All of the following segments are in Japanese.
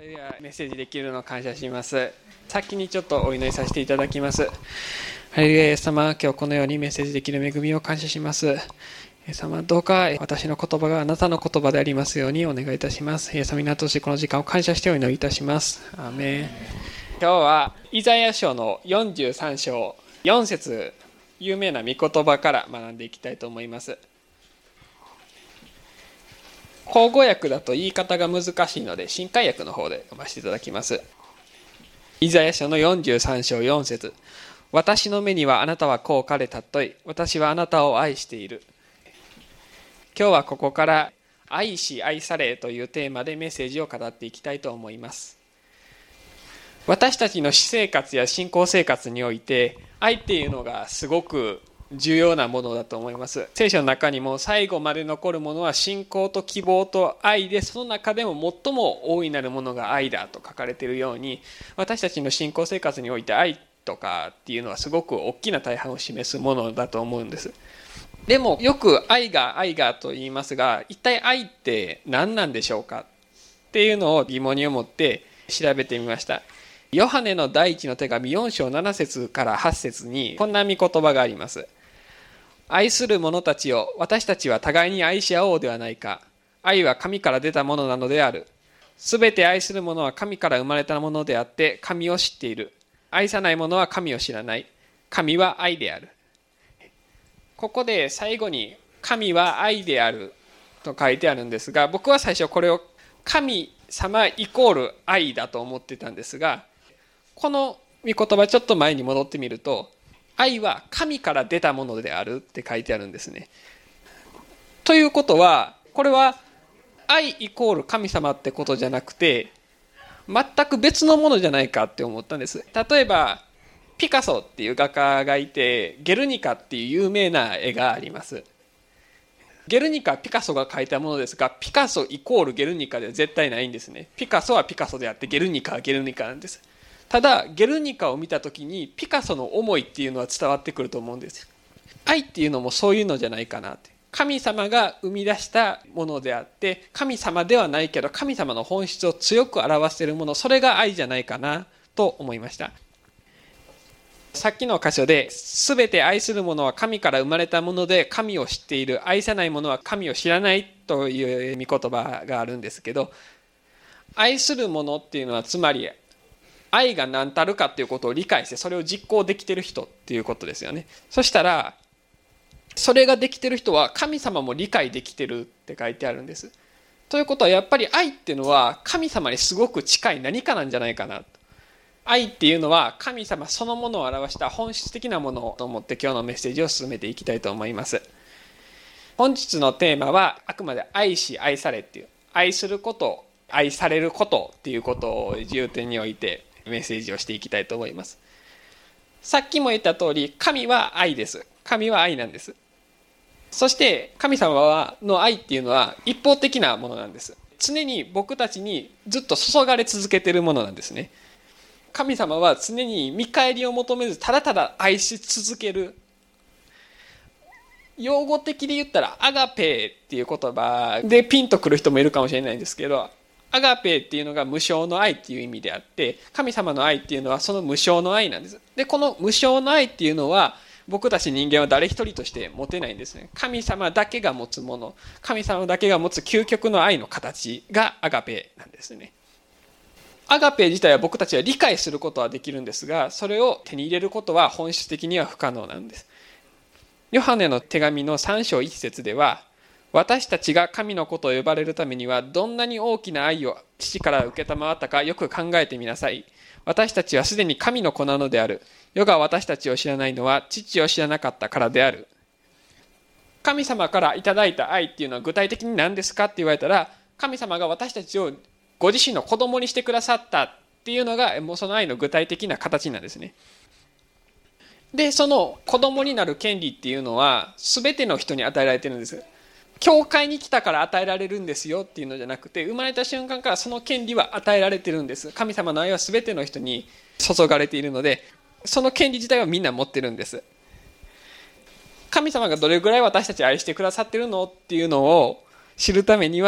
レルヤ、メッセージできるのを感謝します。先にちょっとお祈りさせていただきます。ハレルヤ、イエス様、今日このようにメッセージできる恵みを感謝します。イエス様、どうか私の言葉があなたの言葉でありますようにお願いいたします。イエス様にあとしてこの時間を感謝してお祈りいたします。アーメン。今日はイザヤ書の43章4節、有名な御言葉から学んでいきたいと思います。口語訳だと言い方が難しいので新海訳の方で読ませていただきます。イザヤ書の43章4節、私の目にはあなたはこう彼たとい、私はあなたを愛している。今日はここから愛し愛されというテーマでメッセージを語っていきたいと思います。私たちの私生活や信仰生活において愛っていうのがすごく重要なものだと思います。聖書の中にも最後まで残るものは信仰と希望と愛で、その中でも最も大いなるものが愛だと書かれているように、私たちの信仰生活において愛とかっていうのはすごく大きな大半を示すものだと思うんです。でもよく愛がと言いますが、一体愛って何なんでしょうかっていうのを疑問に思って調べてみました。ヨハネの第一の手紙4章7節から8節にこんな御言葉があります。愛する者たちよ、私たちは互いに愛し合おうではないか。愛は神から出たものなのである。すべて愛する者は神から生まれたものであって神を知っている。愛さない者は神を知らない。神は愛である。ここで最後に神は愛であると書いてあるんですが、僕は最初これを神様イコール愛だと思ってたんですが、この御言葉ちょっと前に戻ってみると、愛は神から出たものであるって書いてあるんですね。ということは、これは愛イコール神様ってことじゃなくて、全く別のものじゃないかって思ったんです。例えばピカソっていう画家がいて、ゲルニカっていう有名な絵があります。ゲルニカはピカソが描いたものですが、ピカソイコールゲルニカでは絶対ないんですね。ピカソはピカソであって、ゲルニカはゲルニカなんです。ただゲルニカを見た時にピカソの思いっていうのは伝わってくると思うんです。愛っていうのもそういうのじゃないかなって。神様が生み出したものであって、神様ではないけど神様の本質を強く表しているもの、それが愛じゃないかなと思いました。さっきの箇所で、すべて愛する者は神から生まれたもので神を知っている、愛さない者は神を知らないという御言葉があるんですけど、愛する者っていうのはつまり愛が何たるかっていうことを理解して、それを実行できている人っていうことですよね。そしたらそれができている人は神様も理解できてるって書いてあるんです。ということはやっぱり愛っていうのは神様にすごく近い何かなんじゃないかなと。愛っていうのは神様そのものを表した本質的なものと思って今日のメッセージを進めていきたいと思います。本日のテーマはあくまで愛し愛されっていう、愛すること、愛されることっていうことを重点に置いてメッセージをしていきたいと思います。さっきも言った通り、神は愛です。神は愛なんです。そして神様の愛っていうのは一方的なものなんです。常に僕たちにずっと注がれ続けているものなんですね。神様は常に見返りを求めず、ただただ愛し続ける。用語的で言ったらアガペーっていう言葉でピンとくる人もいるかもしれないんですけど、アガペーっていうのが無償の愛っていう意味であって、神様の愛っていうのはその無償の愛なんです。で、この無償の愛っていうのは僕たち人間は誰一人として持てないんですね。神様だけが持つもの、神様だけが持つ究極の愛の形がアガペーなんですね。アガペー自体は僕たちは理解することはできるんですが、それを手に入れることは本質的には不可能なんです。ヨハネの手紙の3章1節では、私たちが神の子と呼ばれるためにはどんなに大きな愛を父から受けたまわったかよく考えてみなさい。私たちはすでに神の子なのである。世が私たちを知らないのは父を知らなかったからである。神様からいただいた愛っていうのは具体的に何ですかって言われたら、神様が私たちをご自身の子供にしてくださったっていうのがもうその愛の具体的な形なんですね。で、その子供になる権利っていうのは全ての人に与えられてるんです。教会に来たから与えられるんですよっていうのじゃなくて、生まれた瞬間からその権利は与えられてるんです。神様の愛は全ての人に注がれているので、その権利自体はみんな持ってるんです。神様がどれぐらい私たちを愛してくださってるのっていうのを知るためには、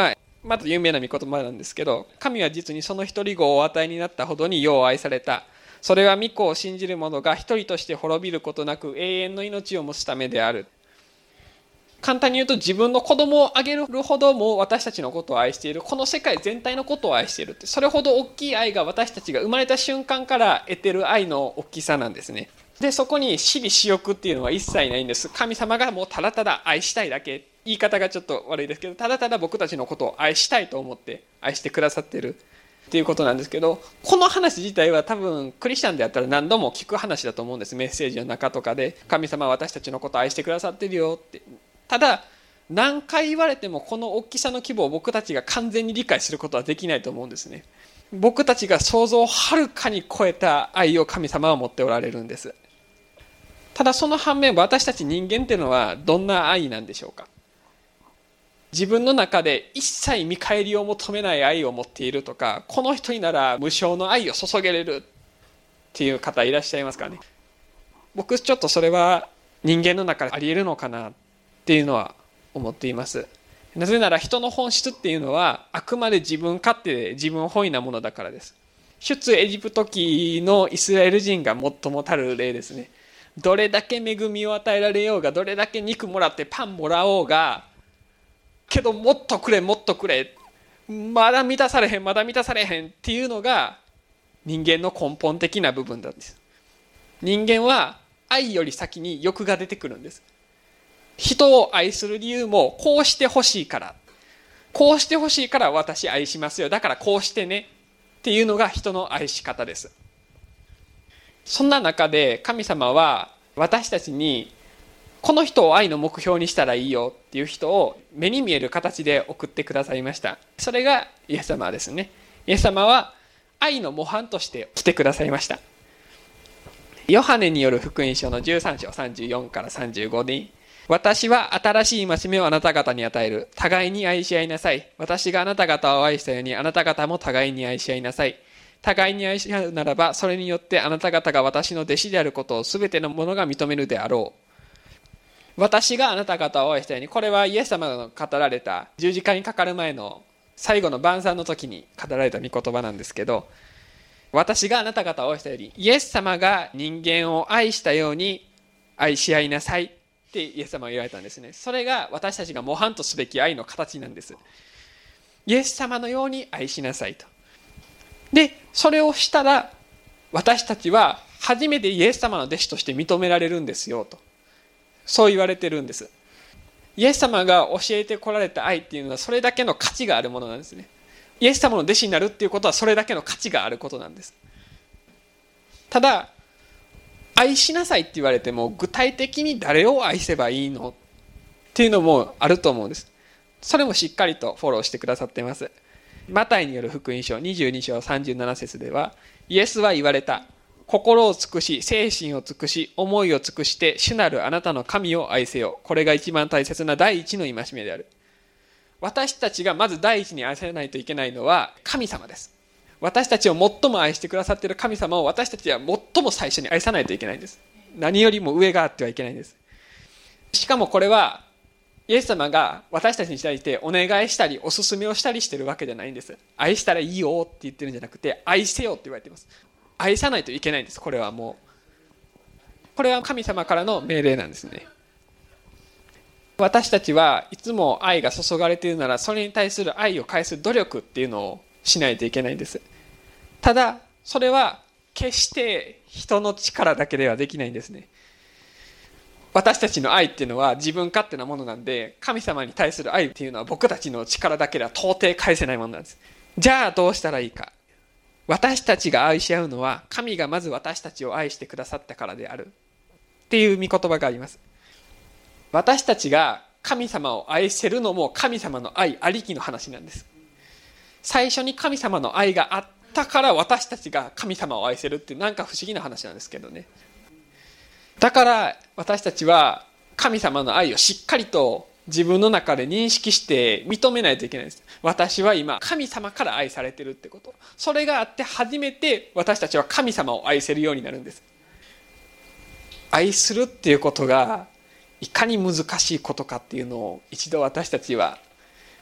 また有名な御言葉なんですけど、神は実にその一人子をお与えになったほどによう愛された。それは御子を信じる者が一人として滅びることなく永遠の命を持つためである。簡単に言うと、自分の子供をあげるほども私たちのことを愛している。この世界全体のことを愛しているって、それほど大きい愛が私たちが生まれた瞬間から得てる愛の大きさなんですね。で、そこに私利私欲っていうのは一切ないんです。神様がもうただただ愛したいだけ。言い方がちょっと悪いですけど、ただただ僕たちのことを愛したいと思って愛してくださっているっていうことなんですけど、この話自体は多分クリスチャンであったら何度も聞く話だと思うんです。メッセージの中とかで、神様は私たちのことを愛してくださってるよって。ただ何回言われてもこの大きさの規模を僕たちが完全に理解することはできないと思うんですね。僕たちが想像をはるかに超えた愛を神様は持っておられるんです。ただその反面、私たち人間っていうのはどんな愛なんでしょうか。自分の中で一切見返りを求めない愛を持っているとか、この人になら無償の愛を注げれるっていう方いらっしゃいますかね。僕ちょっとそれは人間の中であり得るのかなっていうのは思っています。なぜなら人の本質っていうのはあくまで自分勝手で自分本位なものだからです。出エジプト記のイスラエル人が最もたる例ですね。どれだけ恵みを与えられようが、どれだけ肉もらってパンもらおうが、けどもっとくれもっとくれ、まだ満たされへんまだ満たされへんっていうのが人間の根本的な部分なんです。人間は愛より先に欲が出てくるんです。人を愛する理由もこうしてほしいから、こうしてほしいから私愛しますよ、だからこうしてねっていうのが人の愛し方です。そんな中で神様は私たちにこの人を愛の目標にしたらいいよっていう人を目に見える形で送ってくださいました。それがイエス様ですね。イエス様は愛の模範として来てくださいました。ヨハネによる福音書の13章34から35に、私は新しい戒めをあなた方に与える。互いに愛し合いなさい。私があなた方を愛したようにあなた方も互いに愛し合いなさい。互いに愛し合うならば、それによってあなた方が私の弟子であることをすべての者が認めるであろう。私があなた方を愛したように、これはイエス様が語られた十字架にかかる前の最後の晩餐の時に語られた御言葉なんですけど、私があなた方を愛したように、イエス様が人間を愛したように愛し合いなさいってイエス様は言われたんですね。それが私たちが模範とすべき愛の形なんです。イエス様のように愛しなさいと。で、それをしたら私たちは初めてイエス様の弟子として認められるんですよと、そう言われてるんです。イエス様が教えてこられた愛っていうのはそれだけの価値があるものなんですね。イエス様の弟子になるっていうことはそれだけの価値があることなんです。ただ愛しなさいって言われても、具体的に誰を愛せばいいのっていうのもあると思うんです。それもしっかりとフォローしてくださっています。マタイによる福音書22章37節では、イエスは言われた。心を尽くし、精神を尽くし、思いを尽くして主なるあなたの神を愛せよ。これが一番大切な第一の戒めである。私たちがまず第一に愛さないといけないのは神様です。私たちを最も愛してくださっている神様を私たちは最も最初に愛さないといけないんです。何よりも上があってはいけないんです。しかもこれはイエス様が私たちに対してお願いしたりお勧めをしたりしてるわけじゃないんです。愛したらいいよって言ってるんじゃなくて、愛せよって言われています。愛さないといけないんです。これはこれは神様からの命令なんですね。私たちはいつも愛が注がれているなら、それに対する愛を返す努力っていうのをしないといけないんです。ただそれは決して人の力だけではできないんですね。私たちの愛っていうのは自分勝手なものなんで、神様に対する愛っていうのは僕たちの力だけでは到底返せないものなんです。じゃあどうしたらいいか。私たちが愛し合うのは神がまず私たちを愛してくださったからであるっていう御言葉があります。私たちが神様を愛せるのも神様の愛ありきの話なんです。最初に神様の愛があったから私たちが神様を愛せるってなんか不思議な話なんですけどね。だから私たちは神様の愛をしっかりと自分の中で認識して認めないといけないんです。私は今神様から愛されてるってこと、それがあって初めて私たちは神様を愛せるようになるんです。愛するっていうことがいかに難しいことかっていうのを一度私たちは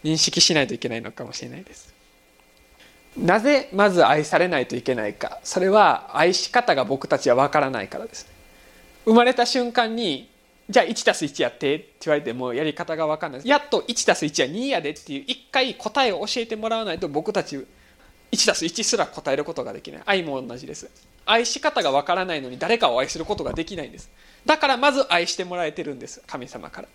認識しないといけないのかもしれないです。なぜまず愛されないといけないか。それは愛し方が僕たちは分からないからです。生まれた瞬間にじゃあ 1+1 やってって言われてもやり方が分からない。やっと 1+1 は2やでっていう一回答えを教えてもらわないと僕たち 1+1 すら答えることができない。愛も同じです。愛し方が分からないのに誰かを愛することができないんです。だからまず愛してもらえてるんです、神様から。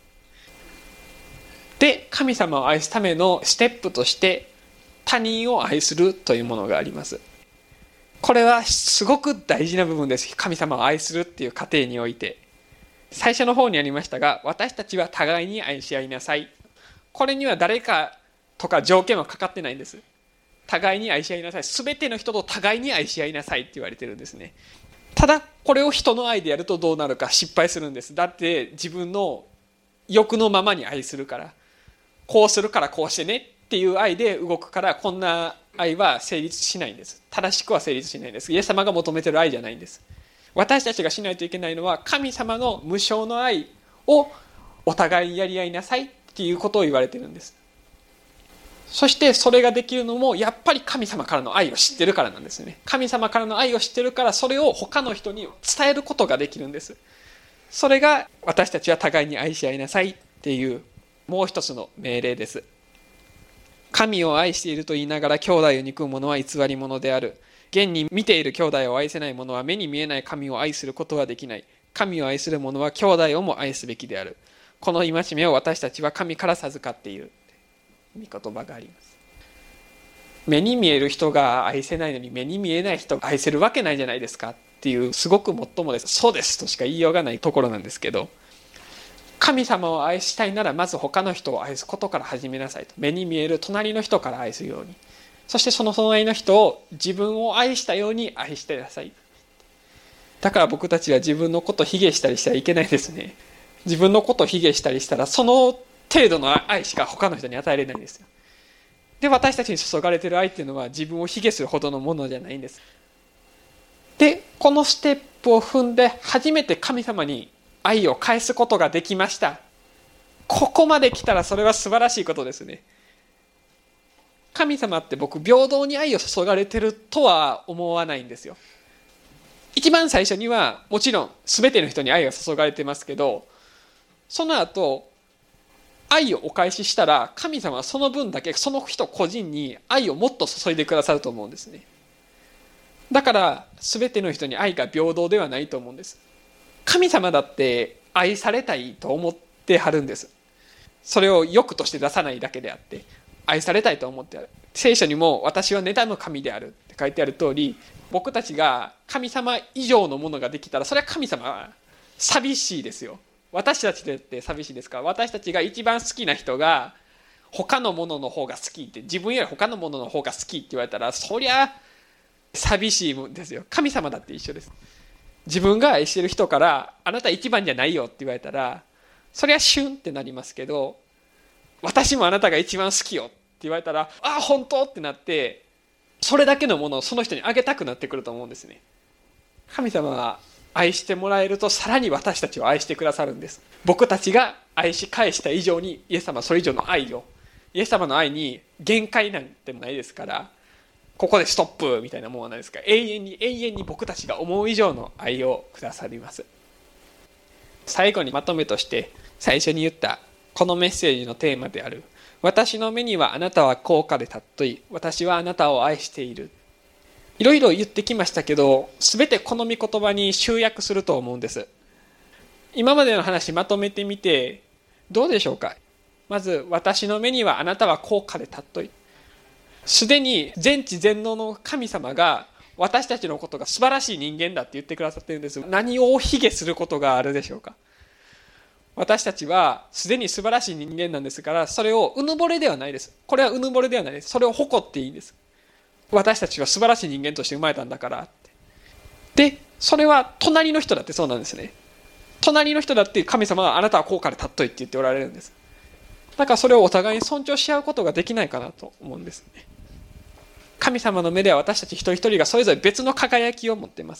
で、神様を愛すためのステップとして他人を愛するというものがあります。これはすごく大事な部分です。神様を愛するっていう過程において。最初の方にありましたが、私たちは互いに愛し合いなさい。これには誰かとか条件はかかってないんです。互いに愛し合いなさい。すべての人と互いに愛し合いなさいって言われてるんですね。ただこれを人の愛でやるとどうなるか。失敗するんです。だって自分の欲のままに愛するから、こうするからこうしてねっていう愛で動くから、こんな愛は成立しないんです。正しくは成立しないんです。イエス様が求めてる愛じゃないんです。私たちがしないといけないのは、神様の無償の愛をお互いにやり合いなさいっていうことを言われてるんです。そしてそれができるのもやっぱり神様からの愛を知ってるからなんですね。神様からの愛を知ってるから、それを他の人に伝えることができるんです。それが私たちは互いに愛し合いなさいっていうもう一つの命令です。神を愛していると言いながら兄弟を憎む者は偽り者である。現に見ている兄弟を愛せない者は目に見えない神を愛することはできない。神を愛する者は兄弟をも愛すべきである。この戒めを私たちは神から授かっている。御言葉があります。目に見える人が愛せないのに目に見えない人が愛せるわけないじゃないですかっていう、すごくもっともです。そうですとしか言いようがないところなんですけど、神様を愛したいならまず他の人を愛すことから始めなさいと。目に見える隣の人から愛するように、そしてその隣の人を自分を愛したように愛してください。だから僕たちは自分のことを卑下したりしてはいけないですね。自分のことを卑下したりしたらその程度の愛しか他の人に与えれないんですよ。で、私たちに注がれている愛っていうのは自分を卑下するほどのものじゃないんです。で、このステップを踏んで初めて神様に愛を返すことができました。ここまで来たらそれは素晴らしいことですね。神様って僕平等に愛を注がれてるとは思わないんですよ。一番最初にはもちろん全ての人に愛が注がれてますけど、その後愛をお返ししたら神様はその分だけその人個人に愛をもっと注いでくださると思うんですね。だから全ての人に愛が平等ではないと思うんです。神様だって愛されたいと思ってはるんです。それを欲として出さないだけであって愛されたいと思ってある。聖書にも私は妬む神であるって書いてある通り、僕たちが神様以上のものができたらそれは神様は寂しいですよ。私たちだって寂しいですから。私たちが一番好きな人が他のものの方が好きって、自分より他のものの方が好きって言われたらそりゃ寂しいもんですよ。神様だって一緒です。自分が愛してる人からあなた一番じゃないよって言われたらそりゃシュンってなりますけど、私もあなたが一番好きよって言われたらあ本当ってなって、それだけのものをその人にあげたくなってくると思うんですね。神様は愛してもらえるとさらに私たちを愛してくださるんです。僕たちが愛し返した以上にイエス様はそれ以上の愛を、イエス様の愛に限界なんてもないですから、ここでストップみたいなものはないですから、永遠に僕たちが思う以上の愛をくださります。最後にまとめとして最初に言ったこのメッセージのテーマである、私の目にはあなたは高価で尊い、私はあなたを愛している、いろいろ言ってきましたけど、全てこの御言葉に集約すると思うんです。今までの話まとめてみてどうでしょうか。まず、私の目にはあなたは高価で尊い。すでに全知全能の神様が私たちのことが素晴らしい人間だって言ってくださっているんです。何を卑下することがあるでしょうか。私たちはすでに素晴らしい人間なんですから、それをうぬぼれではないです。これはうぬぼれではないです。それを誇っていいんです。私たちは素晴らしい人間として生まれたんだからって。で、それは隣の人だってそうなんですね。隣の人だって神様はあなたは高価で尊いって言っておられるんです。だからそれをお互いに尊重し合うことができないかなと思うんですね。神様の目では私たち一人一人がそれぞれ別の輝きを持っています。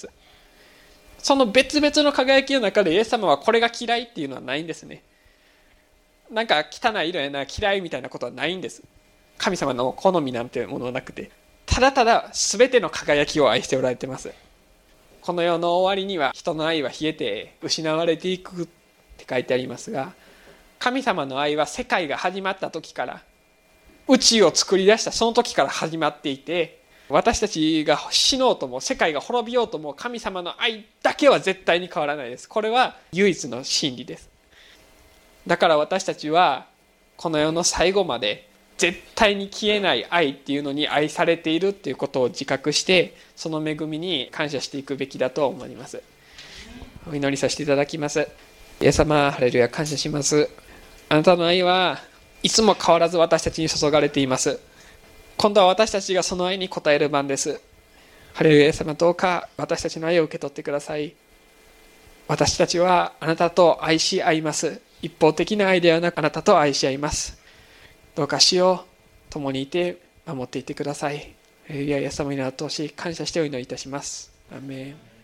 その別々の輝きの中でイエス様はこれが嫌いっていうのはないんですね。 なんか汚い色やな、嫌いみたいなことはないんです。神様の好みなんてものはなくて、ただただ全ての輝きを愛しておられています。この世の終わりには人の愛は冷えて失われていくって書いてありますが、神様の愛は世界が始まった時から、宇宙を作り出したその時から始まっていて、私たちが死のうとも世界が滅びようとも神様の愛だけは絶対に変わらないです。これは唯一の真理です。だから私たちはこの世の最後まで絶対に消えない愛っていうのに愛されているっていうことを自覚して、その恵みに感謝していくべきだと思います。お祈りさせていただきます。イエス様、ハレルヤ、感謝します。あなたの愛はいつも変わらず私たちに注がれています。今度は私たちがその愛に応える番です。ハレルヤ、イエス様、どうか私たちの愛を受け取ってください。私たちはあなたと愛し合います。一方的な愛ではなくあなたと愛し合います。どうか主よ、共にいて守っていてください。ハレルヤ、イエス様に名を通し感謝してお祈りいたします。アーメン。